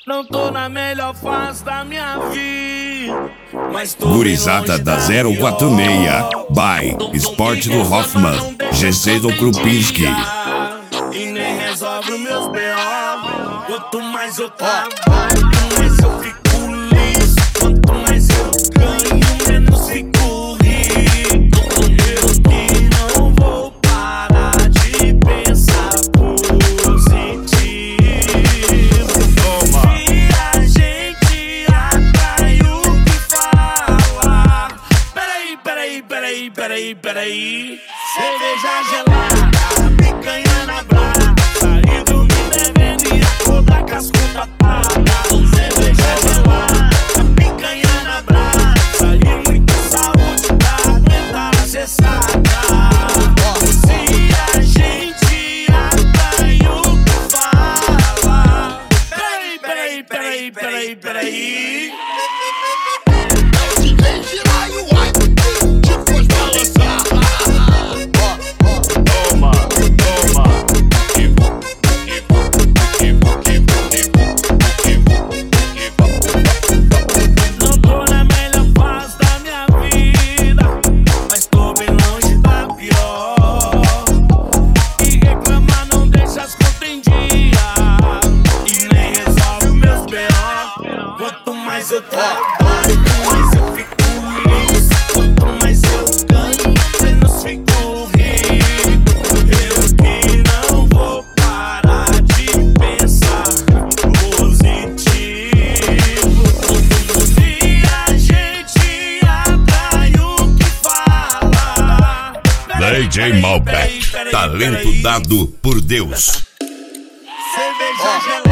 Não tô na melhor fase da minha vida, mas tô Gurizada da 046 by Esporte do Hoffman, GC do Krupinski. E nem resolve os meus B.O. Quanto mais eu trabalho, mais eu fico liso. Quanto mais eu ganho, menos fico rico. Eu que não vou parar de pensar positivo. Se a gente atrai o que fala. Peraí. Cerveja gelada, picanha na brasa. E dormir devendo e acordar com as contas pagas. Cerveja gelada, picanha na brasa. E muita saúde pra aguentar a ressaca. Se a gente atrai o que fala. Peraí. Mais eu trabalho, mais eu fico liso. Quanto mais eu ganho, menos fico rico. Eu que não vou parar de pensar positivo. Se a gente atrai o que fala. DJ Malbec, talento dado por Deus. Cerveja gelada.